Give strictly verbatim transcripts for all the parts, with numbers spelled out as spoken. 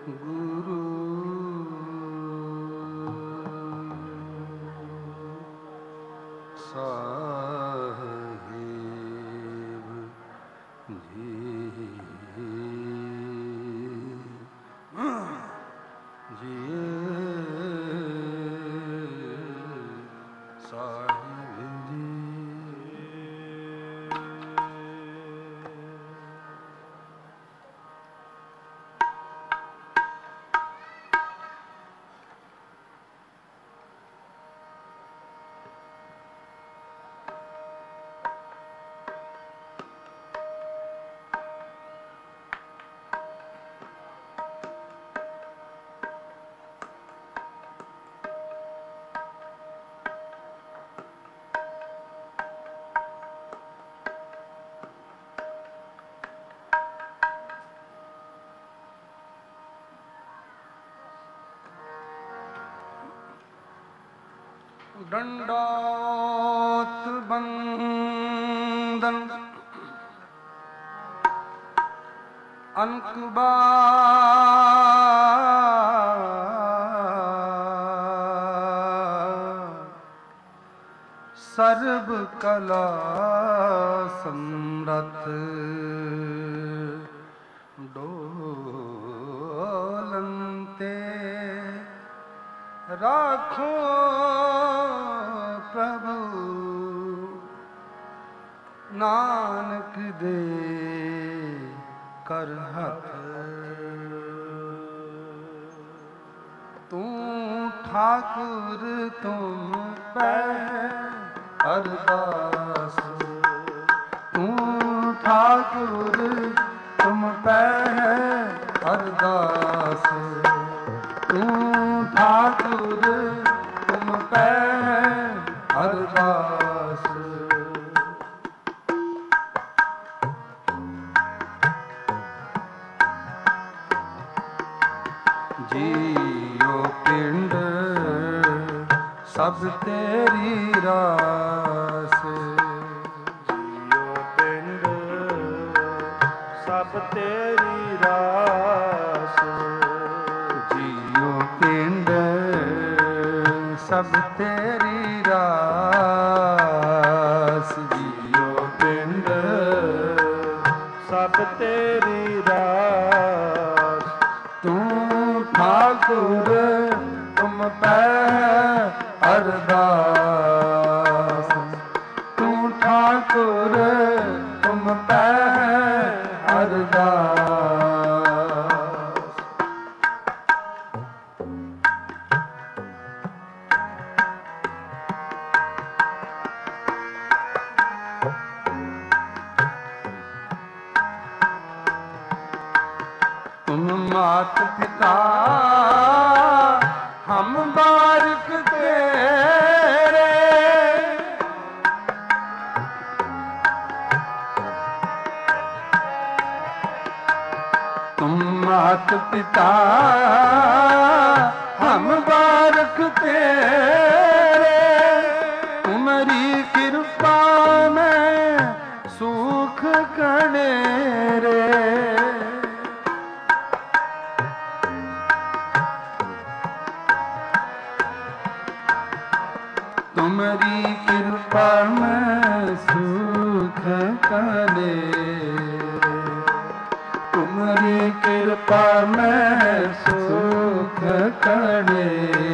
ਗੁਰੂ ਸਾਹਿਬ ਜੀ ਜੀ ਸਾਹਿਬ ਜੀ। दंडोत बंदन अनकबा सर्व कला समरथ डोलंते राखो प्रभु नानक दे कर हथ। तू ठाकुर तुम पै अरदास, तू ठाकुर तुम पै अरदास, तू ठाकुर तुम पै अरदास। जियो पिंड सब तेरी रास, जियो पिंड सब तेरी रास, जियो पिंड सब तेरी रास, जियो पिंड सब तेरी रास। तू ठाकुर तुम पै अरदास, तू ठाकुर तुम पै अरदास। तुम मात पिता हम बारिक तेरे, तुम मात पिता हम बारिक तेरे, तुम्हारी कृपा में सुख कनेरे। तुम्हारी कृपा में सुख कने, तुम्हारी कृपा में सुख कने।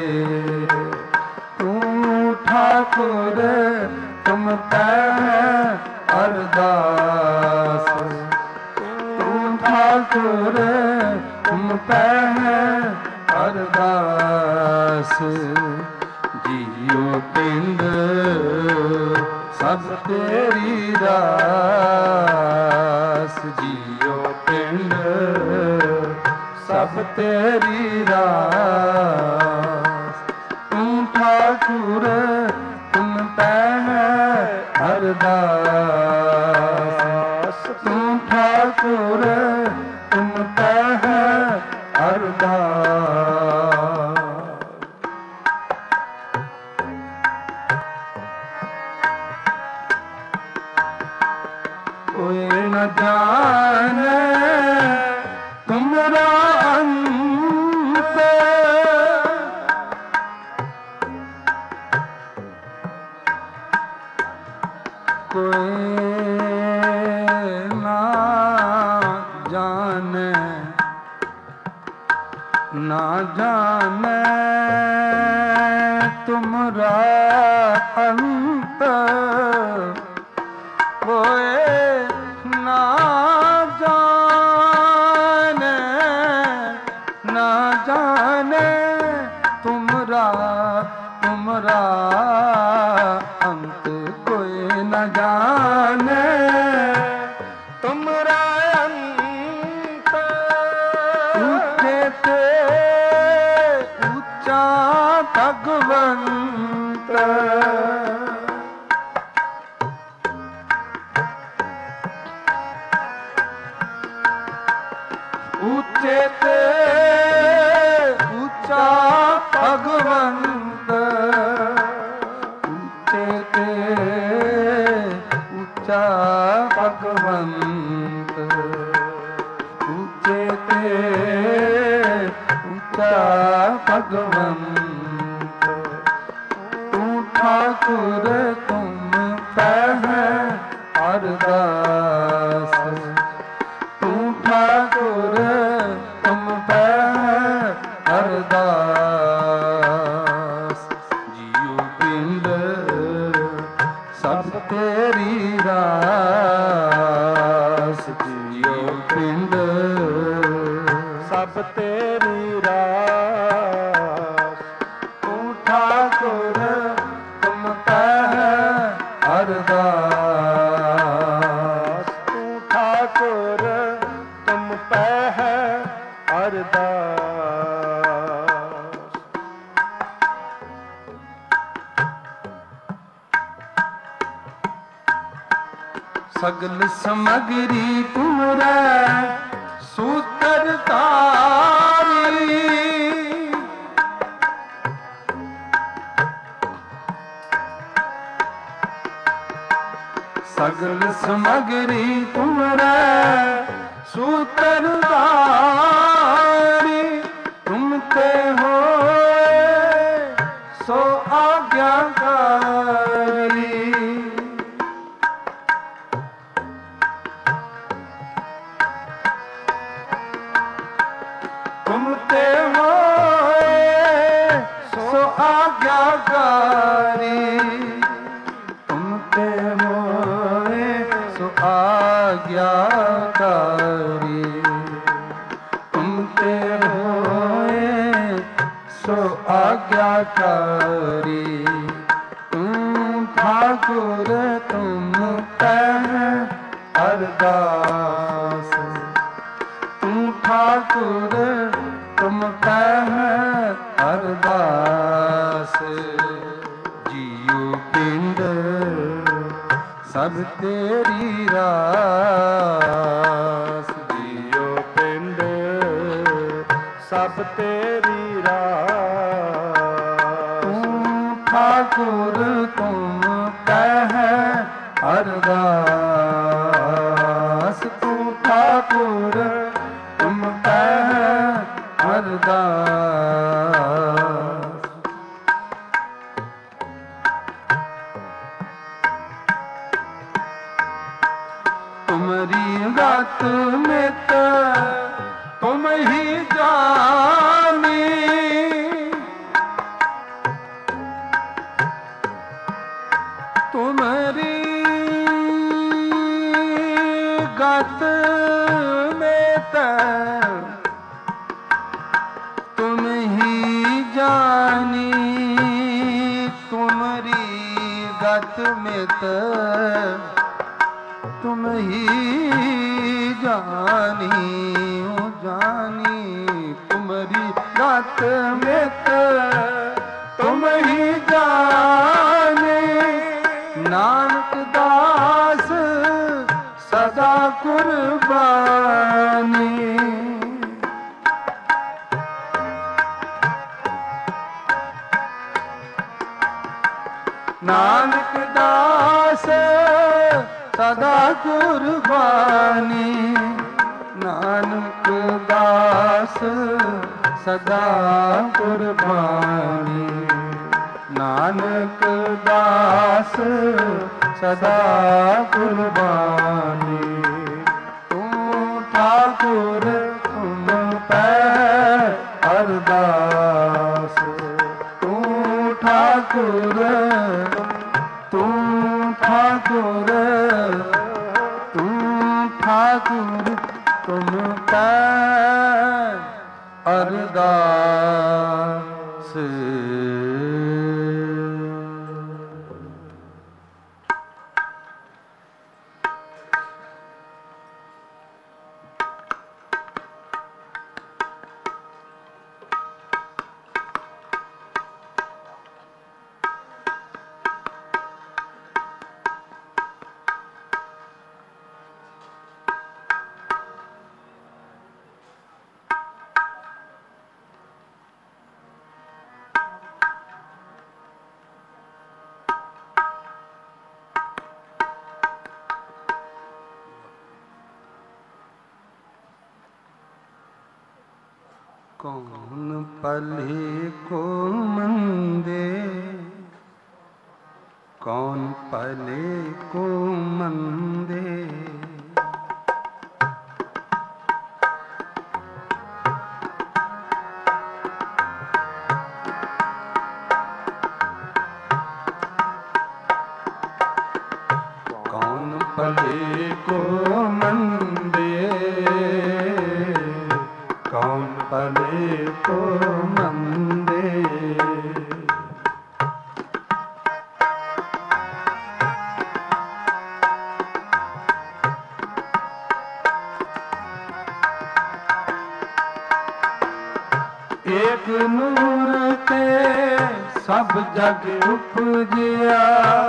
तू ठाकुर तुम पै अरदास, तू ठाकुर तुम पै अरदास। जियो पिंड सब तेरी रास, जियो पिंड सब तेरी रास। तू ठाकुर तुम पै अरदास, तू ठाकुर तुम पै अरदास। कोई न जाने तुमरा अंत, जाने ना जाने तुमरा अंत होए ना जाने ना जाने तुमरा तुमरा अंत कोई न जाने तुमरा अंत ऊंचे ते ऊंचा भगवंत ऊंचे ते ऊंचा भगवंत ऊंचे ते ऊंचा भगवंत ऊंचे ते ऊंचा भगवंत तू ठाकुर तुम पह अरदास तू ठाकुर तुम पह अरदास जियो पिंड सब तेरी रास जियो पिंड सब तेरी रास तू ठाकुर तुम पह अरदास तू ठाकुर तुम पह अरदास सगल समगरी तुमरा सूत्रधारी सगल समगरी तुमरा सूत्रधारी तुम ते हो सो आज्ञाकारी तुम ते हो सो आज्ञाकारी तुम ते हो सो आज्ञाकारी तुम ते हो सो आज्ञाकारी तुम ठाकुर तुम पह अरदास तू ठाकुर तुम पह अरदास जियो पिंड सब तेरी रास जियो पिंड सब तेरी रास तू ठाकुर तुम पह अरदास तू ठाकुर तुम पह अरदास तुमरी गत में तो तुम ही जानी तुम्हारी गत में तो तुम ही जानी तुम्हारी गत में तो तुम ही जानी ओ जानी तुम्हारी गत में तो तुम ही जाने नानक दास सदा कुर्बानी नानक दास सदा कुर्बानी नानक दास सदा कुर्बानी नानक दास सदा कुर्बानी तू ठाकुर ठाकुर तुम पै अरदास। तू ठाकुर तू ठाकुर तू ठाकुर तुम पै अरदास। कौन पले को मंदे कौन पले को मंदे। कौन पले को मंदे कौन पले को मंदे। एक नूर ते सब जग उपजिया।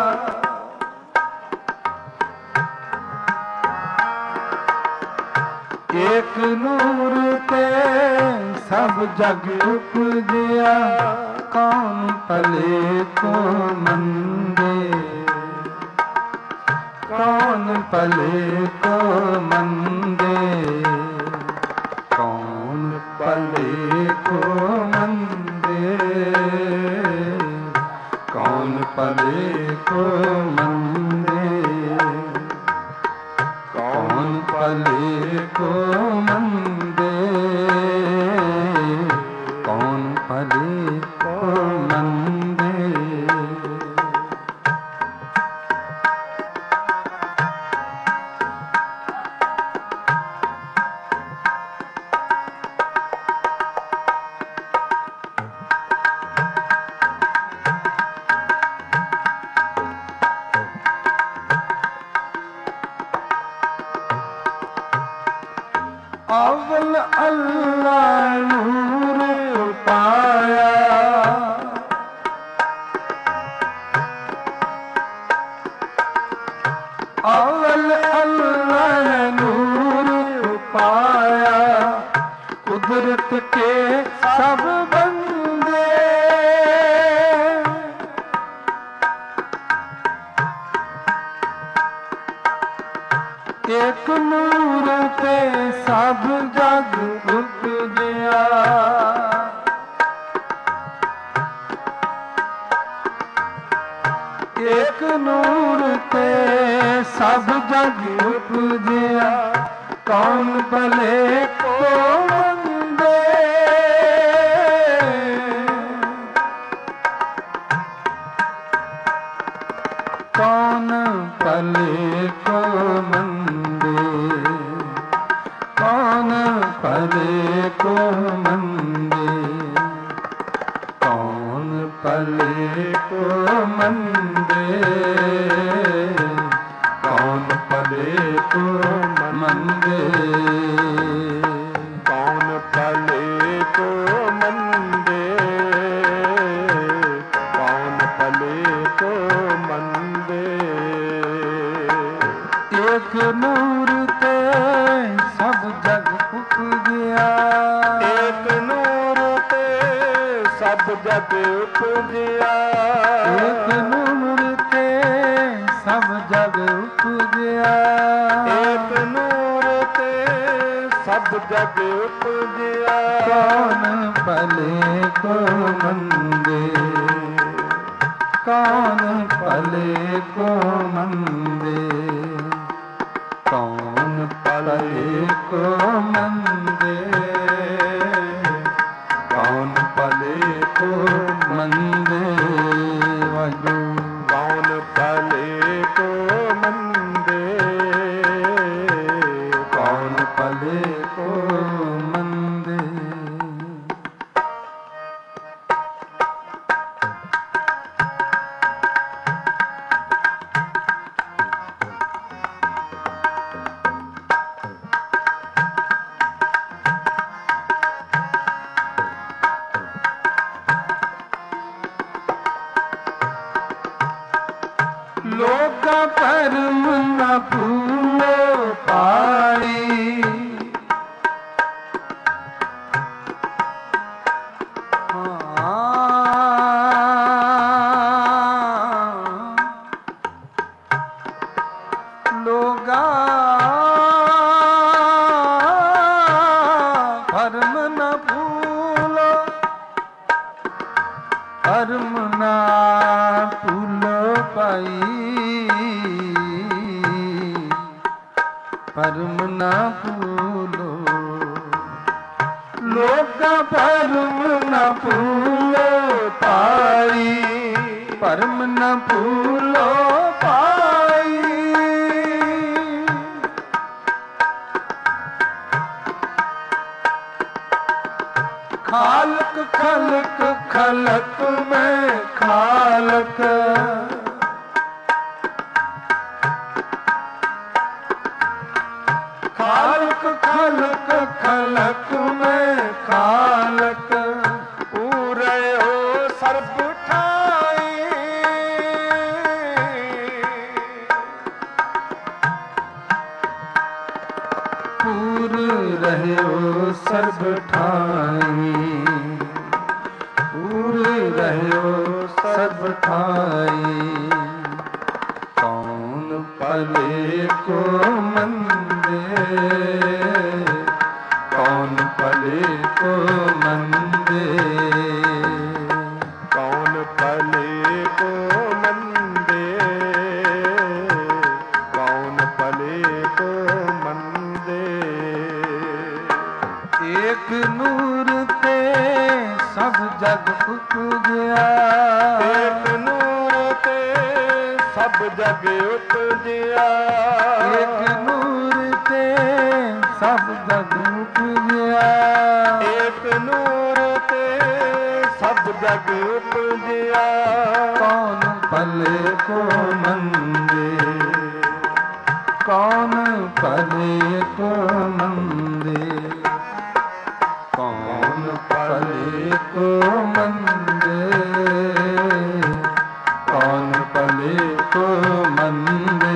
एक नूर ते सब जग उपजिया। कौन पले को मंदे कौन पले को मंदे। कौन पले को मंदे कौन पले को मंदे। कौन पले को मंदे कौन पले को मंदे। अव्वल अल्लाह नूर पाया। अव्वल अल्लाह नूर पाया। कुदरत के सब बंदे एक नूर ते सब जग उपजिया। एक नूर ते सब जग उपजिया। कौन भले को मंदे कौन भले को मंदे। कौन भले को मंदे कौन भले को मंदे। कौन भले को मंदे कौन भले को मंदे कौन भले को मंदे। एक नूर ते सब जग उपजिया। एक नूर ते सब जग उपजिया। एक नूर ते सब जग उपजिया। एक नूर ते सब जग उपजिया। कौन भले को मंदे कौन भले को मंदे। कौन भले को मंदे, कौन भले को मंदे वाजू, कौन भले को मंदे, कौन भले को मंदे। लोका परम न भूलो पाई, लोगा परम न भूलो, परम न भूलो पाई, परम ना भूलो। लोका परम न भूलो पाई, परम न भूलो पाई। खालक खलक खलक में खालक, खालक खलक खलक में खालक, पूरे हो सर्ब ठाई, पूर रहे हो सर्ब ठाई, पूर रहे हो सर्ब ठाई। कौन भले को मंदे, कौन भले को मंदे, कौन भले को मंदे, कौन भले को मंदे। एक नूर ते सब जग उपजया, एक नूर ते सब जग उपजया, एक नूर ते सब जग उपजया, एक नूर ते सब जग उपजया। कौन भले को मंदे, कौन भले को मंदे, कौन भले को मंदे, कौन भले को मंदे,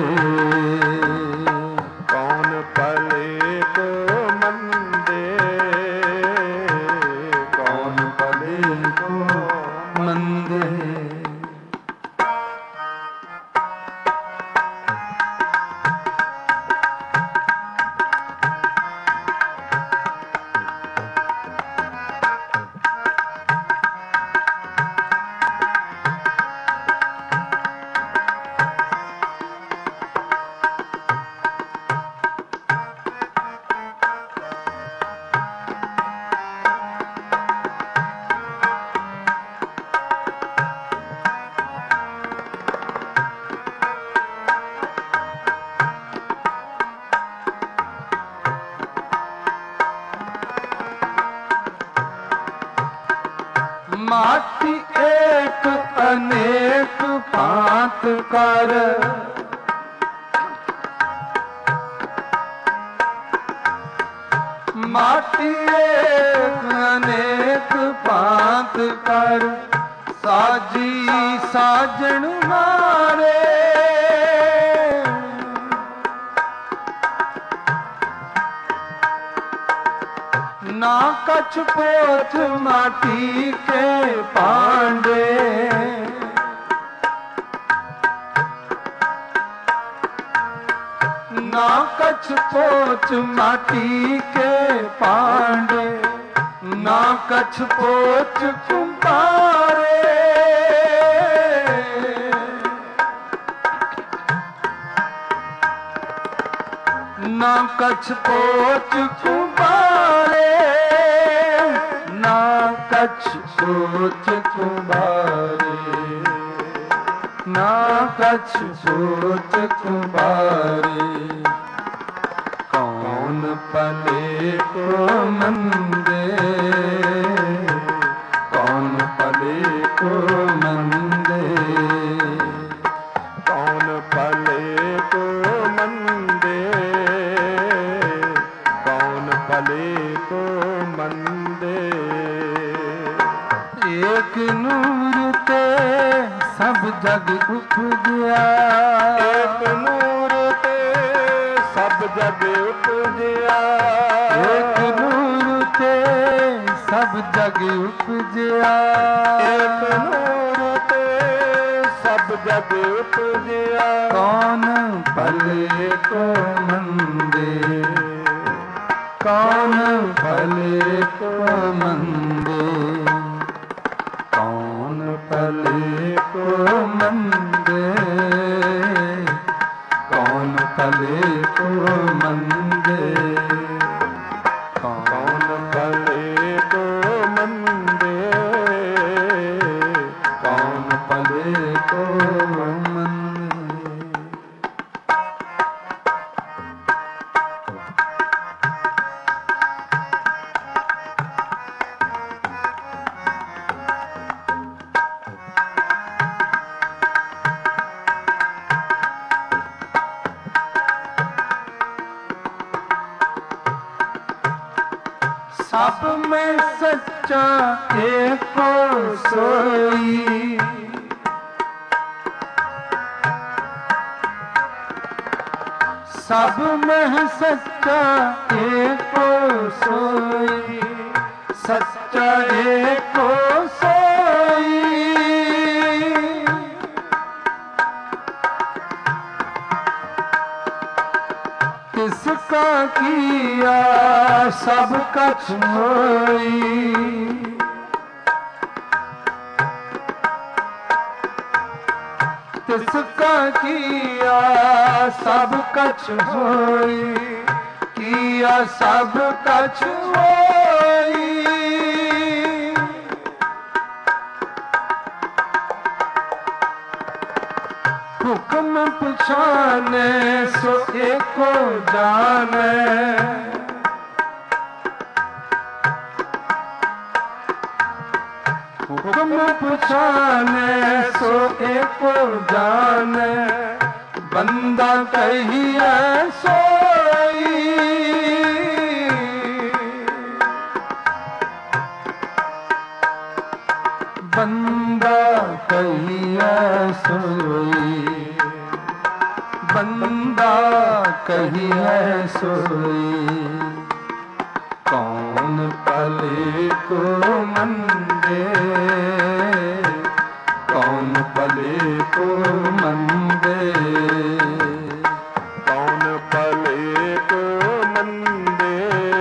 कौन भले को मंदे, कौन भले को मंदे। माटी एक अनेक पात कर, माटी एक अनेक पात कर, साजी साजन मारे, ना कछ पोछ माटी के पांडे, ना कछ पोछ माटी के पांडे, ना कछ पोछ कुंभारे, ना कछ पोच कुबारे, ना कछ पोच कुबारे, ना कछ पोच कुबारे। कौन पले को मंदे, कौन पले को मंदे, कौन पले को मंदे, कौन पले को मंदे। एक नूर ते सब जग उपजया, एक नूर ते सब जग उपजया, एक नूर ते सब जग उपजया, एक नूर ते सब जग उपजया। कौन भले को मंदे, कौन भले को मंदे, कौन भले को मंदे, कौन भले को मंदे, कौन भले को मंदे, कौन भले को मंदे। सब में सच्चा एको सोई, सब में सच्चा एको सोई, सच्चा एको सोई। किसका किया सब कछ होई, किसका किया सब कछ होई, किया सब कछ होई। हुक्म पछाने सो एको जाने, हुक्म पछाने सो एको जाने, बंदा कहिए सोई। बंदा कहिए सोई, बंदा कहिए सोई। कौन पले को मंदे, कौन पले को मंदे, कौन पले को मंदे,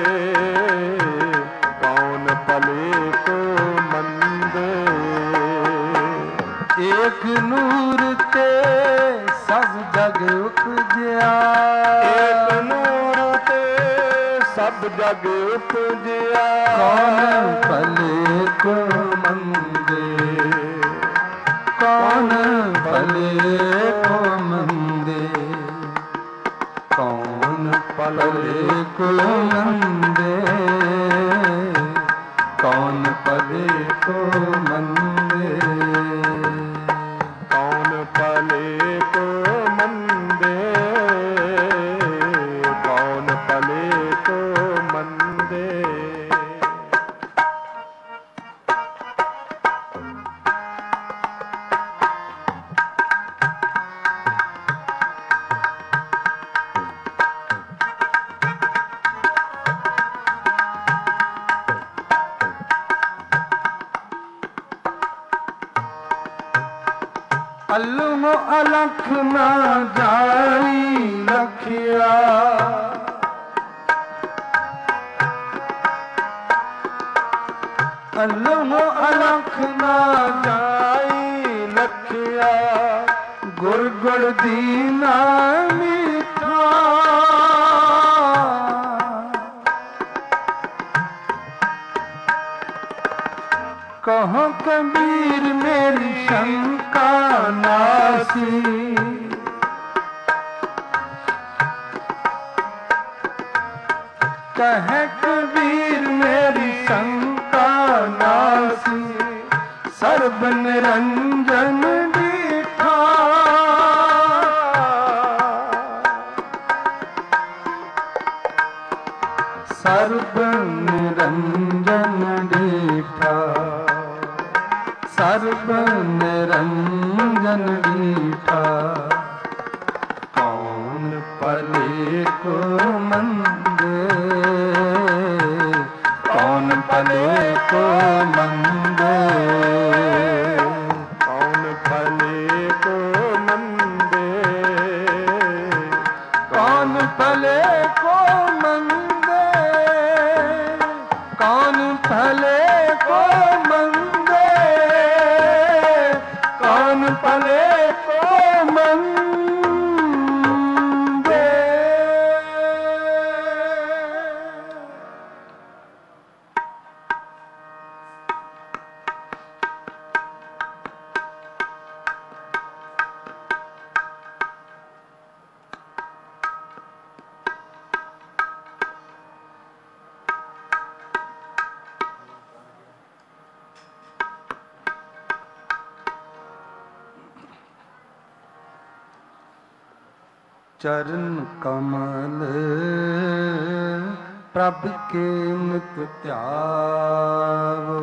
कौन पले को मंदे। एक नूर ते सब जग उपजया, एक नूर ते सब जग उपजया। कौन भले को मंदे, कौन भले को मंदे, कौन भले को मंदे, कौन भले को मंदे। कौन पले को मंदे, कौन पले को मंदे। अल्लह अलख ना जाई रखिया, अल्लह अलख ना जाई रखिया। गुर गुर दीना मीठा, कहो कबीर मेरी शंका नासी। कहे कबीर मेरी शंका नासी, सर्ब निरंजन दीठा। सर्ब निरंजन दीठा, सर्ब निरंजन दीठा। कौन पले को मंदे, कौन पले को मंदे, कौन पले को मंदे, कौन पले को मंदे, कौन पले को मंदे, कौन पले को मंदे। चरण कमल प्रभ के नित ध्यावो।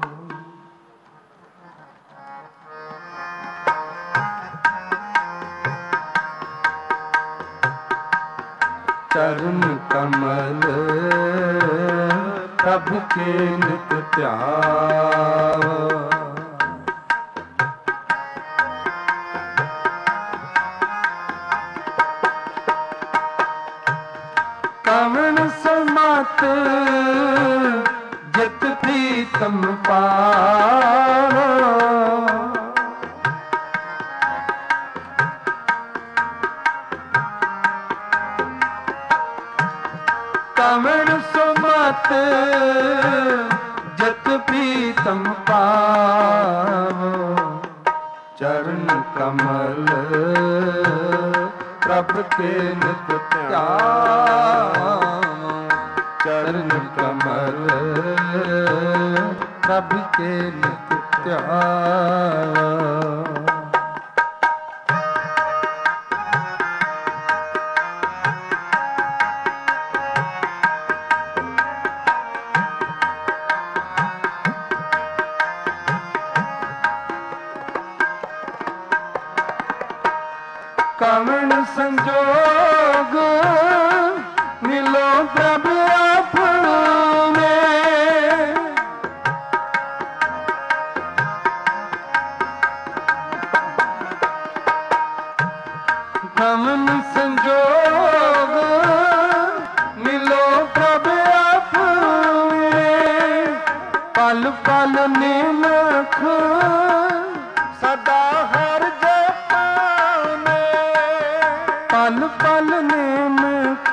चरण कमल प्रभ के नित ध्यावो। कवन समात जित प्रीतम पावो। कवन समात जित प्रीतम पावो। चरण कमल प्रभ के नित ध्यावो। चरण कमल प्रभ के नित ध्यावो। कवन संजोग मिलो प्रभ आपने। कवन संजोग मिलो प्रभ आपने। पल पल निमख सदा हर जपाने। पल पल निमख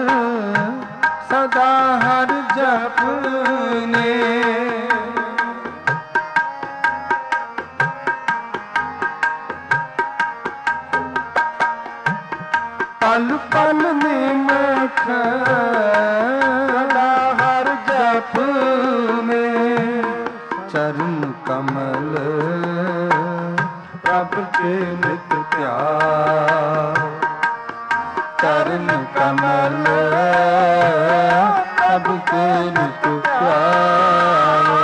सदा हर जपने। पल पल निमख सदा हर जपने। चरण कमल प्रभ के नित ध्यावो। चरण कमल प्रभ के नित ध्यावो।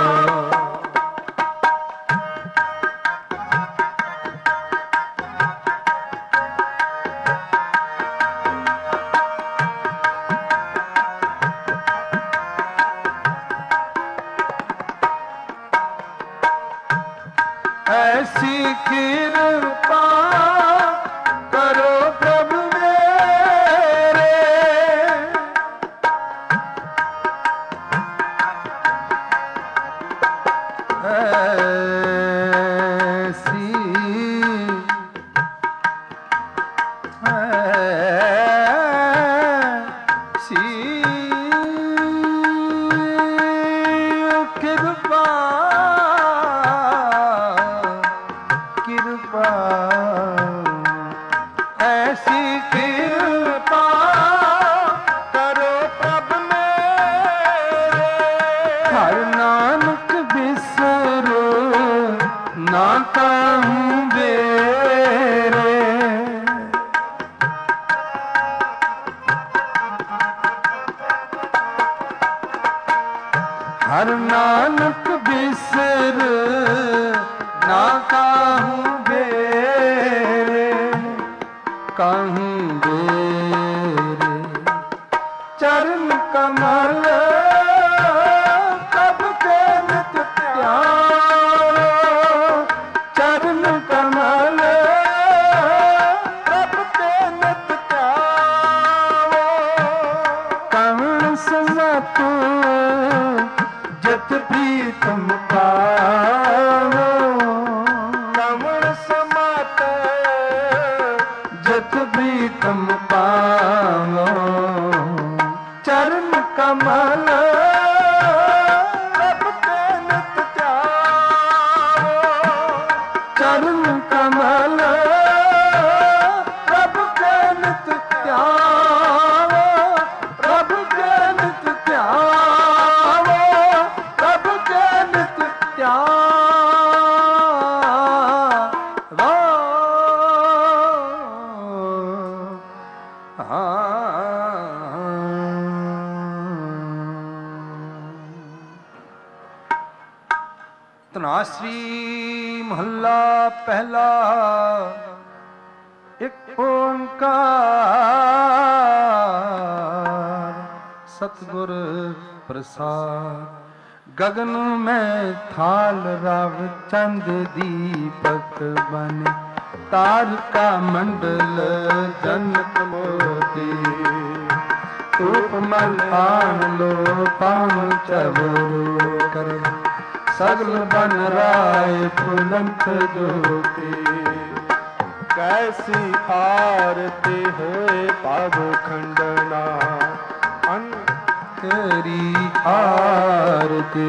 ऐसी कृपा करो प्रभु मेरे। ऐसी ऐसी कृपा नानक बिसर ना काहू बेरे, काहू बेरे चरण कमल कब के नित प्यारो, चरण कमल कब के नित प्यारो। कवण समत जत प्रीतम पावो, कवण समत जत प्रीतम पावो। चरण कमल प्रभ के नित ध्यावो, चरण कमल प्रभ के नित ध्यावो, प्रभ के नित ध्यावो, प्रभ के नित ध्यावो। ਧਨਾਸਰੀ ਮਹੱਲਾ ਪਹਿਲਾ। ਇੱਕ ਓੰਕਾਰ ਸਤਿਗੁਰ ਪ੍ਰਸਾਦ। ਗगन ਮੈਂ ਥਾਲ ਰਵ ਚੰਦ ਦੀਪਕ ਬਨ, ਤਾਰਕਾ ਮੰਡਲ ਜਨਕ ਮੋਤੀ। ਧੂਪ ਮਲ ਆਣ ਲੋ ਪਾਵਨ ਚਵਰੂ ਕਰ, सगल बन राय फुलंत ज्योति। कैसी आरती होए पाव खंडना, अन तेरी आरती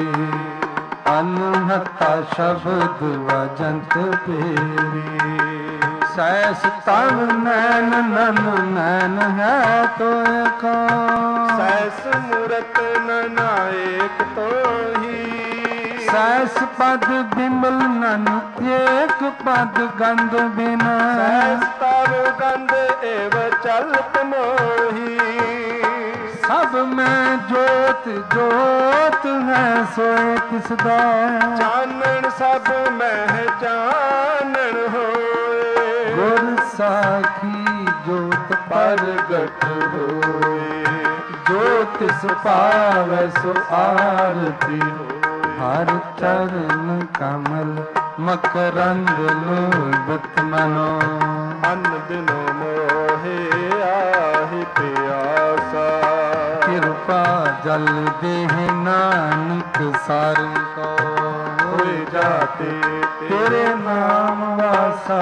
अनहता शब्द वजंत पेरी। सैस तन नैन नन नैन है तो कौन, सैस मूरत ननायक तो ही। सैस पद बिमल नन एक पद गंध बिना, सैस तब गंध एव चलत मोही। सब में जोत जोत है सोए तिसदा, चानन सब में चानन होए। गुर साखी जोत प्रगट होए, जो तिस पावै सो आरती हो। हर चरण कमल मकरंद लोभत मनो, अन्न दिनो मोहे आहि प्यासा। कृपा जल देह नानक सार को, होए जाते तेरे नाम वासा।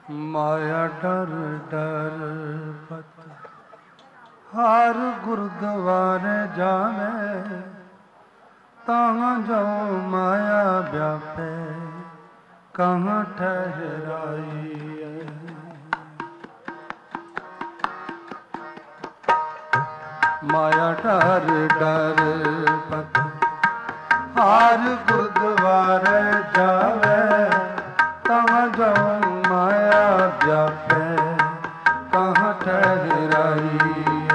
माया डर डर पत हार गुरुद्वारे जावे तां जो माया व्यापे कहाँ ठहराई। माया डर डर पत हार गुरुद्वारे जावे तां जो माया व्यापे कहाँ ठहराई।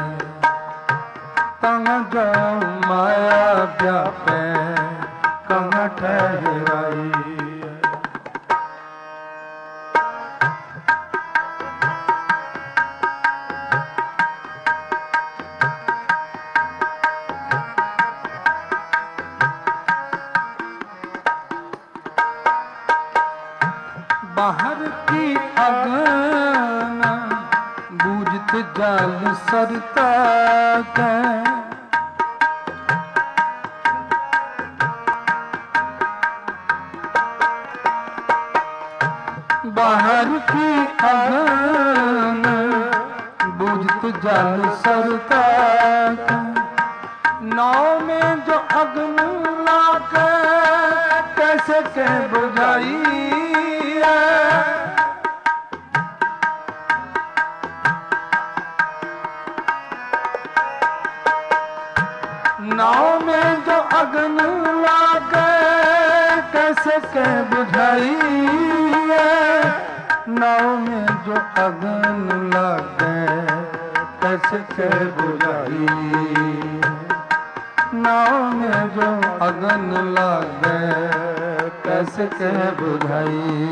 तां जो माया व्यापे कहाँ ठहराई। बाहर की अगन बूझत जल सरता के बाहर की अगन बूझत जल सरता के नाव में जो अग्न लाके कैसे के बुझाई। नाव में जो अग्न लागे कैसे के बुझाई। नाव में जो अग्न लागे कैसे के बुझाई। नाव में जो अग्न लागे कैसे के बुझाई।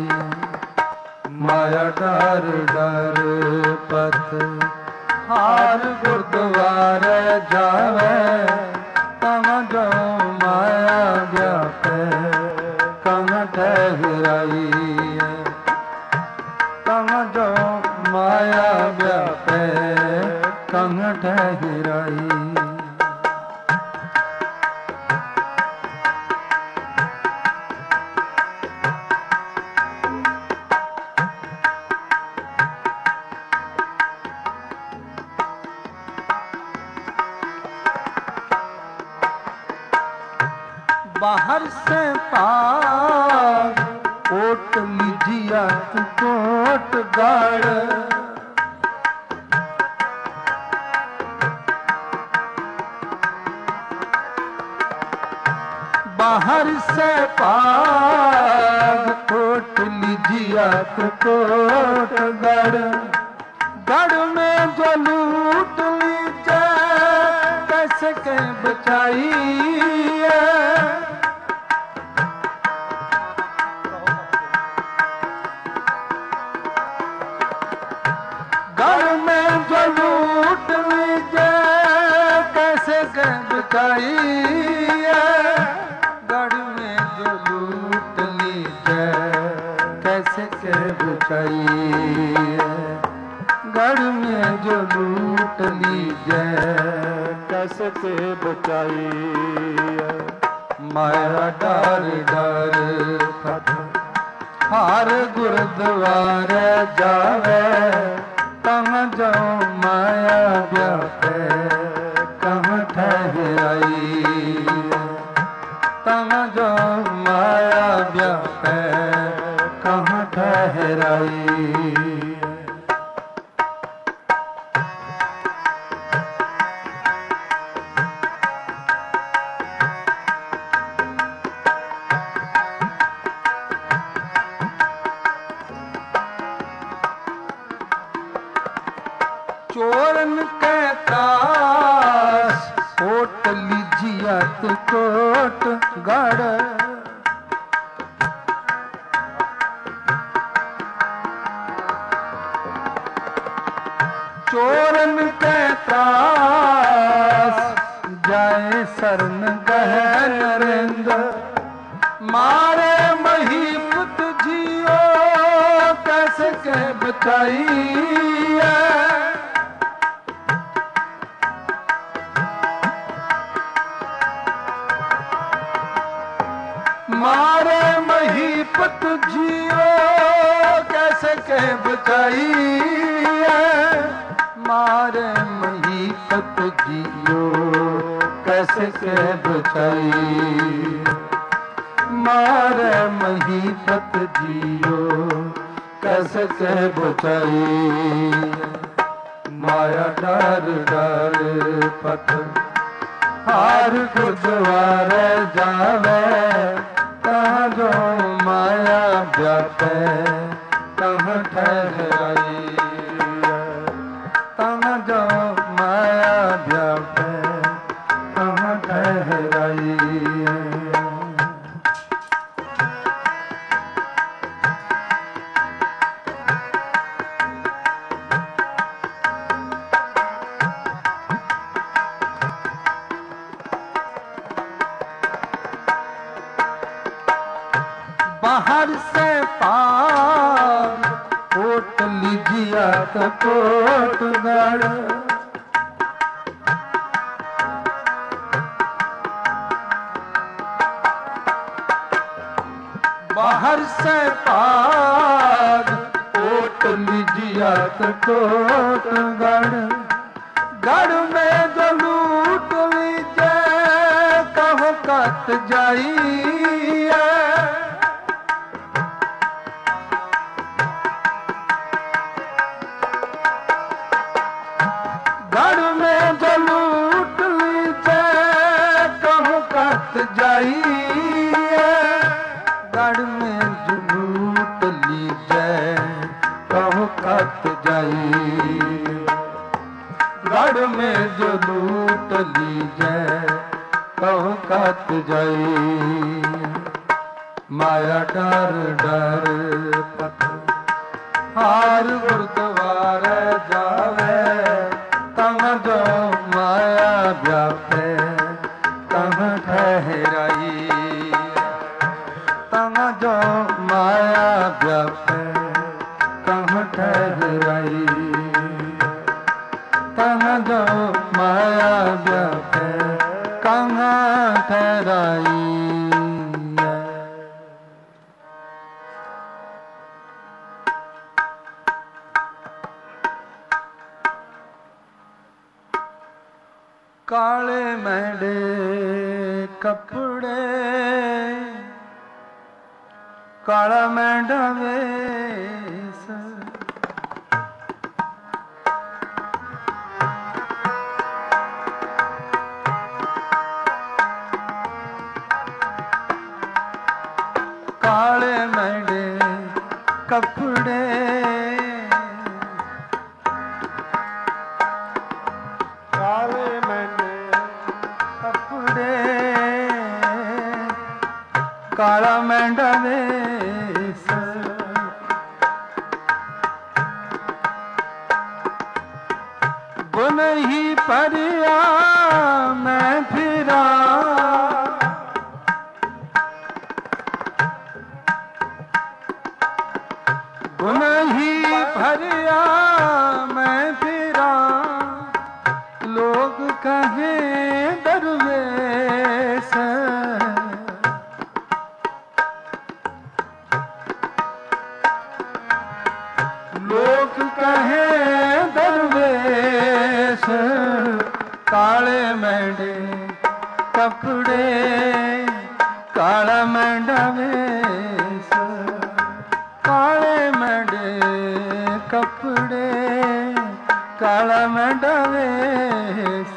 माया डर डर पत हार गुरुद्वारे जावे तां जो माया व्यापे कहाँ ठहराई। तां जो माया व्यापे कहाँ ठहराई। बाहर से पार कोट लीजिया तू कोट गाड़। बाहर से पार कोट लीजिया तू कोट गढ़। गढ़ में जो लूट लीजिए कैसे के बचाई। गढ़ में जो लूट लीजिए कैसे के बचाई। गढ़ में जो लूट लीजिए कैसे के बचाई। गढ़ में जो लूट लीजिए कैसे के बचाई। माया डर डर पत हार गुरुद्वारे जावे तां जो माया व्यापे कहाँ ठहराई। तां जो माया व्यापे कहाँ ठहराई। चोरन के त्रास कोट लीजिया तू कोट गढ़। चोरन के त्रास जाए शरण गह नरेंद्र। मारे महीपत जियो कैसे के बचाई। मारे महीपत जियो कैसे के जियो कैसे के बचाई मारे महीपत जियो कैसे के बचाई माया डर डर पथ हार गुरुद्वारे जावे कहाँ जो माया व्यापे कहाँ ठहराई कहाँ जो माया व्यापे कहाँ ठहराई बाहर से पार कोट लीजिया तो कोट गढ़ बाहर से पार कोट लीजिया तो कोट गढ़ गढ़ में जो लूट लीजिए कहो कट जाइए गढ़ में जो लूट लीजिए कहूँ कट जाइए गढ़ में जो लूट लीजिए कहूँ कट जाइए गढ़ में जो लूट लीजिए कहूँ कट जाइए माया डर डर पथ हार गुरुद्वारे जावे कहाँ जो माया व्यापे कहाँ ठहराई कहाँ जो माया व्यापे कहाँ ठहराई कहाँ जो माया व्यापे कहाँ ठहराई काले मैंडे कपड़े काला मैंडा वेस काले मैंडे कपड़े काला मैंडा वेस गुन ही परिया मैं फिरा गुन ही भरिया मैं फिरा लोग कहें दरवेश लोग कहें दरवेश काले मैंडे कपड़े काला मैंडा वेश काले मैंडे कपड़े काला मैंडा वेश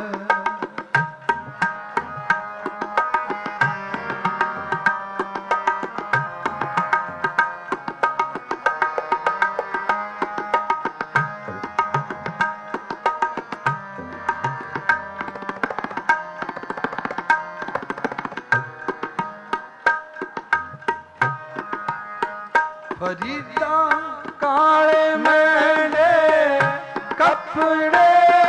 फरीदा काले मैंडे कपड़े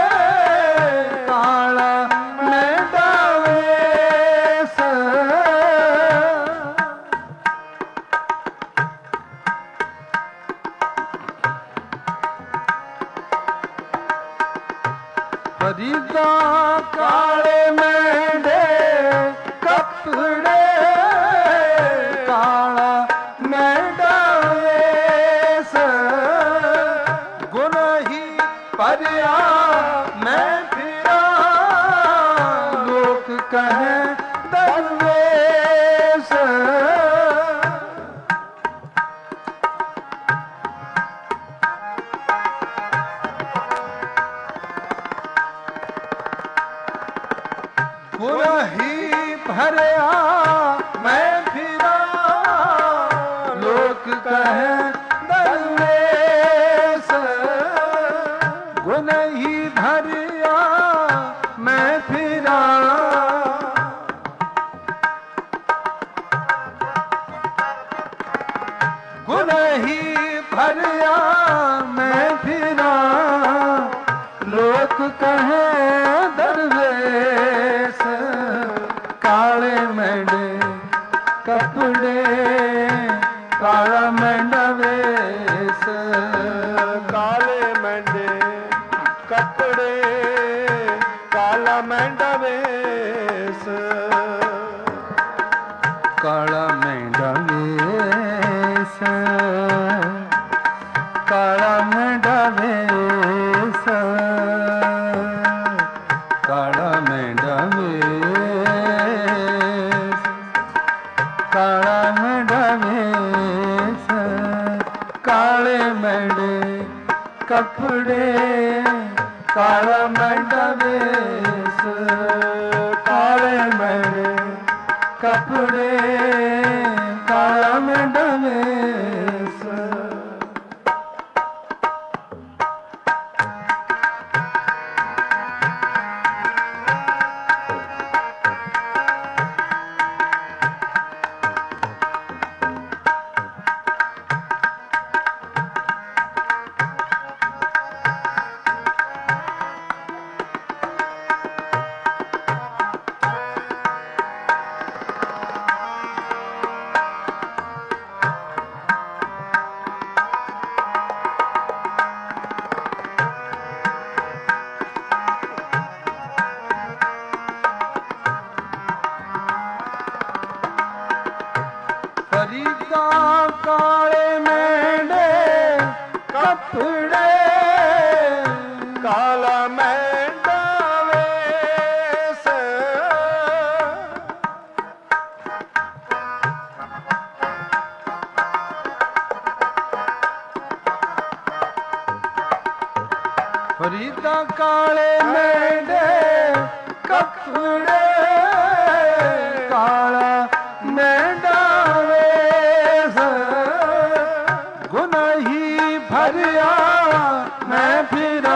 काला मैंडा वेस फरीदा काले मैंडे कपड़े काला मैंडा वेस गुन ही परिया मैं फिर फिरा लोक कहे दरवेश गुण ही भरया मैं फिरा लोक कहे दरवेश गुण ही भरया मैं फिरा गुण ही भरया मैं फिरा लोक कहे दरवेश काले मेंढे कपड़े काला मेंढा वेश काले मेंढे कपड़े काला मेंढा वेश काला मेंढा वेश काला मेंढा वेश काला मेंढा वेश काला मेंढा वेश काले मेंढे कपड़े काला मेंढा वेश काले मेंढे कपड़े काला मेंढा वेश फरीदा काले मेंढे कपड़े काला मेंढा वेश फरीदा काले मेंढे कपड़े काला मेंढा वेश गुण ही भरया मैं फिरा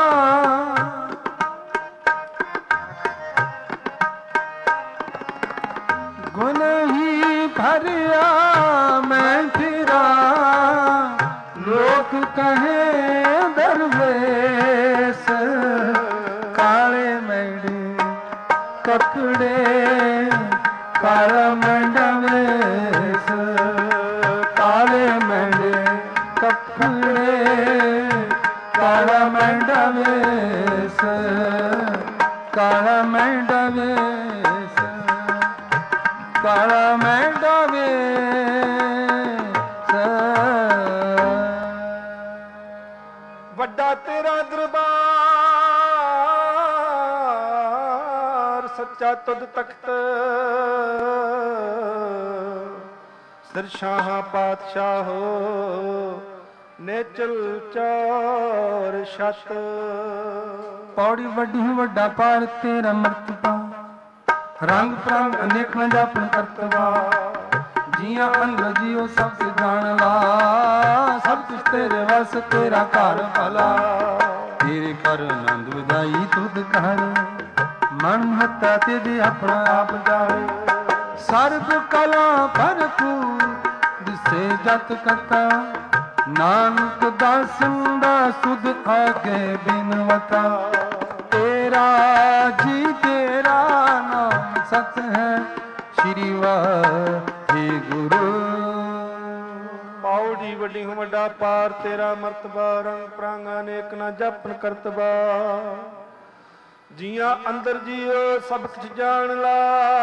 गुण ही भरया मैं फिरा लोक कहे दरवेश काले मेंढे कपड़े काला मेंढा वेश काले मेंढे कपड़े काला मेंढा वेश काला मेंढा वेश काला मेंढा वेश ਵੱਡਾ ਤੇਰਾ ਦਰਬਾਰ ਸੱਚਾ ਤੁਧ ਤਖਤ ਸਰਸ਼ਾਹਾਂ ਪਾਤਸ਼ਾਹੋ ਨੇਚਲ ਚੌਰ ਛਤ पौड़ी वड्डी वड्डा पार तेरा मर्तबा रंग प्रंग अनेक न जापन करतवा जिया अंदर जियो सब से जान ला सब कुछ तेरे वस तेरा घर भला तेरे कर नंद विदाई तुद कर मन हत्ता तेरे अपना आप जाए सर्ब कला भरपूर दिसे जत कथा नानक दासन दा सुध आगे बिनवता तेरा जी तेरा नाम सत है श्री वाहिगुरु ਪੌੜੀ ਵੱਡੀ ਵੱਡਾ ਪਾਰ ਤੇਰਾ ਮਰਤਬਾ ਰੰਗ ਪ੍ਰਾਂਗ ਅਨੇਕ ਨਾ ਜਪਨ ਕਰਤਬਾ ਜੀਆਂ ਅੰਦਰ ਜੀਓ ਸਭ ਕੁਛ ਜਾਣ ਲਾ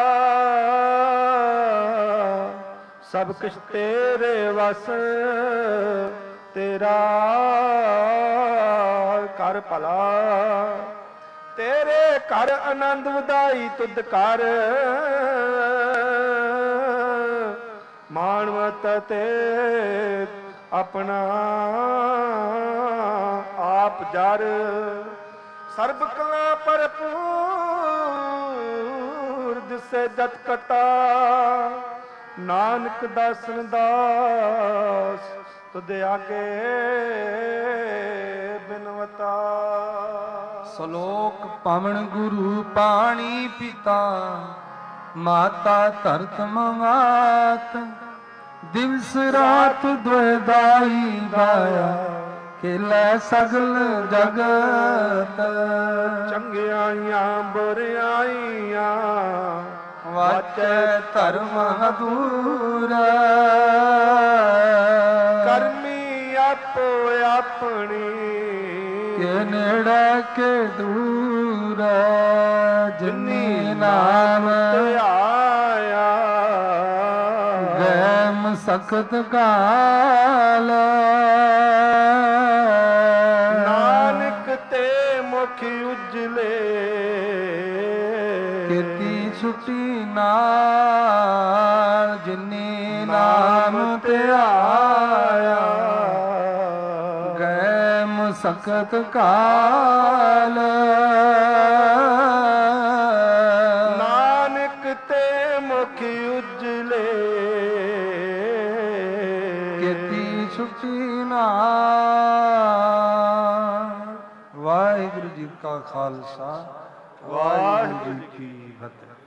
ਸਭ ਕੁਛ ਤੇਰੇ ਵਸ ਤੇਰਾ ਕਰ ਭਲਾ ਤੇਰੇ ਘਰ ਆਨੰਦ ਵਧਾਈ ਤੁਧ ਕਰ ਮਾਨਵਤ ਤੇ ਆਪਣਾ ਆਪ ਜਰ ਸਰਬ ਕਲਾ ਭਰਪੂਰ ਦਿਸੇ ਜਤ ਕਟਾ ਨਾਨਕ ਦਾਸਨ ਦਾਸ ਤੁਧ ਆਗੇ ਬਿਨਵਤਾ। ਸ਼ਲੋਕ ਪਵਨ ਗੁਰੂ ਪਾਣੀ ਪਿਤਾ ਮਾਤਾ ਧਰਤ ਮਮਾਤ ਦਿਵਸ ਰਾਤ ਦੁਇਦਾਈ ਗਾਇਆ ਖੇਲੇ ਸਗਲ ਜਗਤ ਚੰਗਿਆਈਆਂ ਬੁਰਿਆਈਆਂ ਵਾਚੈ ਧਰਮ ਹਦੂਰਾ ਕਰਮੀ ਆਪੋ ਆਪਣੀ ਕੇ ਨੇੜੇ ਕੇ ਦੂਰ ਜਿਨੀ ਨਾਮ ਧਿਆਇਆ ਗੈਮ ਸਖਤ ਕਾਲ ਨਾਨਕ ਤੇ ਮੁਖ ਉਜਲੇ ਕੀਤੀ ਛੁੱਟੀ ਨਾਲ ਜਿਨੀ ਨਾਮ ਧਿਆਇਆ ਗੈਮ ਸਖਤ ਕਾਲ ਨਾਨਕ ਤੇ ਮੁਖ ਉਜਲੇ ਕੀਤੀ ਛੁੱਟੀ ਨਾਲ। ਵਾਹਿਗੁਰੂ ਜੀ ਕਾ ਖਾਲਸਾ ਵਾਹਿਗੁਰੂ ਜੀ ਕੀ ਫਤਿਹ।